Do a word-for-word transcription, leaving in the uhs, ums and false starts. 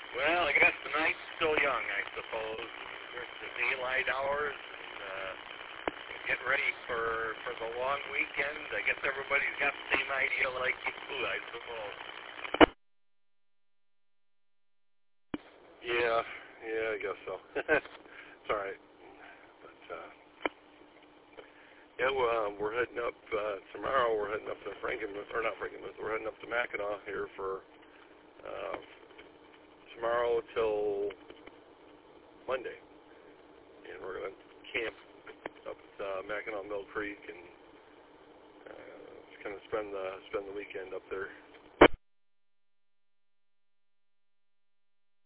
Well, I guess the night's still young, I suppose. There's the daylight hours. Uh, getting ready for for the long weekend. I guess everybody's got the same idea like you, I suppose. Yeah, yeah, I guess so. It's all right. But uh, yeah, well, uh, we're heading up uh, tomorrow. We're heading up to Frankenmuth, or not Frankenmuth. We're heading up to Mackinac here for uh, tomorrow till Monday, and we're gonna camp up at uh, Mackinac Mill Creek and uh, just kind of spend the spend the weekend up there.